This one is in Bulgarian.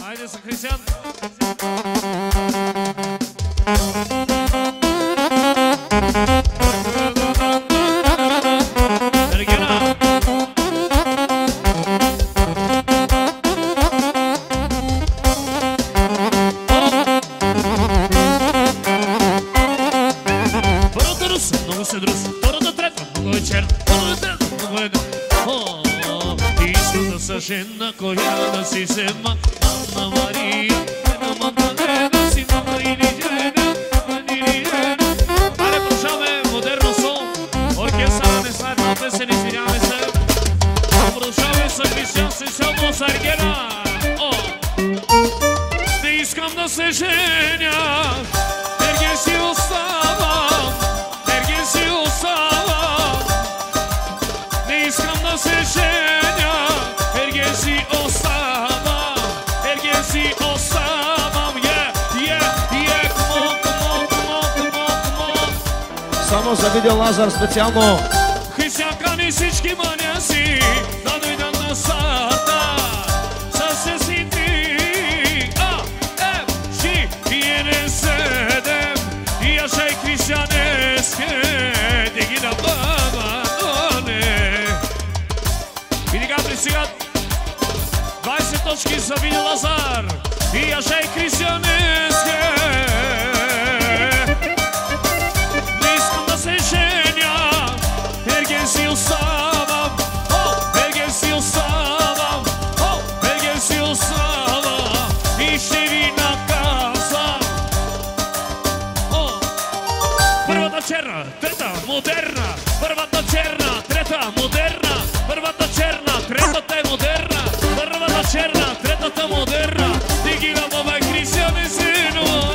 Айде са, Християн. Ергена. Първата руса, много се друса. Втората трета, много е черна. Първата трета, много е... Искам да са жена, коя да си взема. Анна Мария, една Магдалена си мама или жена, или жена. Айде, продължаваме модерно сон. Оркестъра не знае една песен, извиняваме се. Продължаваме с Християн Сесилно с Ергена. Не искам да се женя, Ерген си оставам, Ерген си оставам. Не искам да се женя, Ерген си оставам, Ерген си оставам. Come on. Само за видео Лазар специално. Християн кани всички маняси да дойдат на сата. Със си ти, седем. И аз и Християн еске, да ги набава доле. И сега пристигат 20 точки за видео Лазар. И аз и Християн еске. Не искам да се женя, Ерген си оставам, Ерген си оставам, Ерген си оставам. И ще ви наказам. Първата черна, трета модерна. Първата черна, трета модерна. Първата черна, третата е модерна. Първата черна, третата модерна. Дигина баба Християн е сино.